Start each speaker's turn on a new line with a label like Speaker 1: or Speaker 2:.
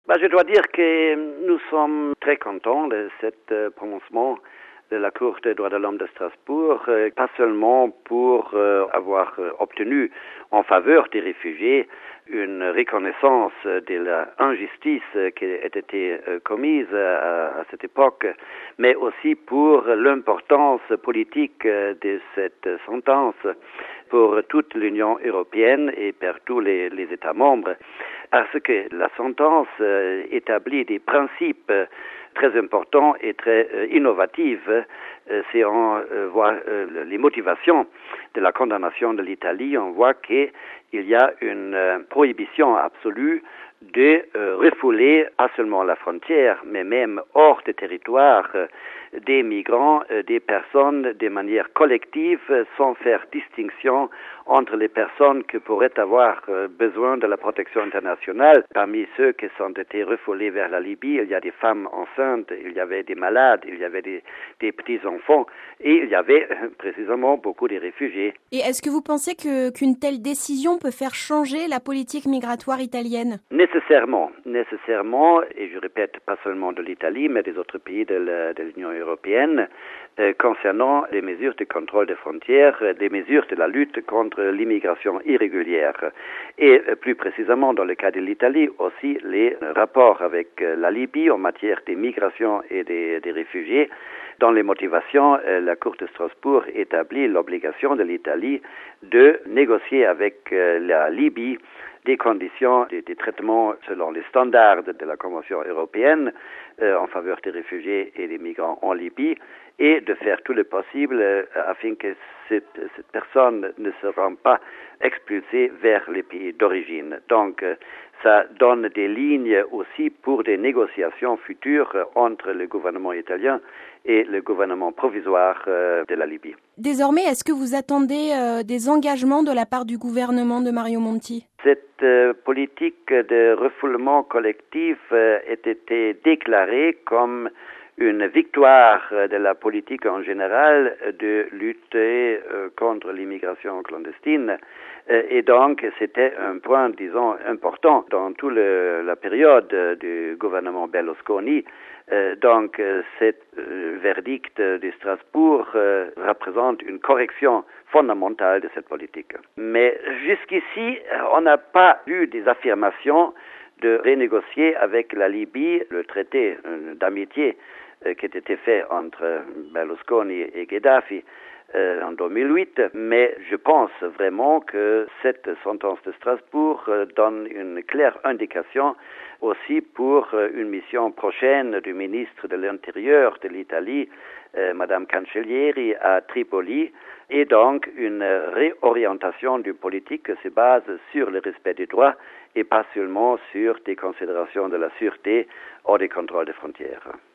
Speaker 1: Je dois dire que nous sommes très contents de cet prononcement de la Cour des droits de l'homme de Strasbourg, pas seulement pour avoir obtenu en faveur des réfugiés une reconnaissance de l'injustice qui a été commise à cette époque, mais aussi pour l'importance politique de cette sentence pour toute l'Union européenne et pour tous les États membres, parce que la sentence établit des principes très importants et très innovatifs. Si on voit les motivations de la condamnation de l'Italie, on voit qu'il y a une prohibition absolue de refouler pas seulement la frontière, mais même hors des territoires des migrants, des personnes de manière collective, sans faire distinction entre les personnes qui pourraient avoir besoin de la protection internationale. Parmi ceux qui ont été refoulés vers la Libye, il y a des femmes enceintes, il y avait des malades, il y avait des petits-enfants et il y avait précisément beaucoup de réfugiés.
Speaker 2: Et est-ce que vous pensez qu'une telle décision peut faire changer la politique migratoire italienne ?
Speaker 1: Nécessairement, et je répète, pas seulement de l'Italie, mais des autres pays de l'Union européenne, concernant les mesures de contrôle des frontières, les mesures de la lutte contre l'immigration irrégulière. Et plus précisément, dans le cas de l'Italie, aussi les rapports avec la Libye en matière d'immigration et des réfugiés. Dans les motivations, la Cour de Strasbourg établit l'obligation de l'Italie de négocier avec la Libye des conditions de traitement selon les standards de la Convention européenne en faveur des réfugiés et des migrants en Libye et de faire tout le possible afin que cette personne ne se rende pas expulsée vers les pays d'origine. Donc, ça donne des lignes aussi pour des négociations futures entre le gouvernement italien et le gouvernement provisoire de la Libye.
Speaker 2: Désormais, est-ce que vous attendez des engagements de la part du gouvernement de Mario Monti ?
Speaker 1: Cette politique de refoulement collectif a été déclarée comme une victoire de la politique en général de lutter contre l'immigration clandestine. Et donc, c'était un point, disons, important dans toute la période du gouvernement Berlusconi. Donc, cet verdict de Strasbourg représente une correction fondamentale de cette politique. Mais jusqu'ici, on n'a pas vu des affirmations de renégocier avec la Libye le traité d'amitié qui a été fait entre Berlusconi et Gheddafi en 2008, mais je pense vraiment que cette sentence de Strasbourg donne une claire indication aussi pour une mission prochaine du ministre de l'Intérieur de l'Italie, Madame Cancellieri, à Tripoli, et donc une réorientation du politique qui se base sur le respect des droits et pas seulement sur des considérations de la sûreté ou des contrôles des frontières.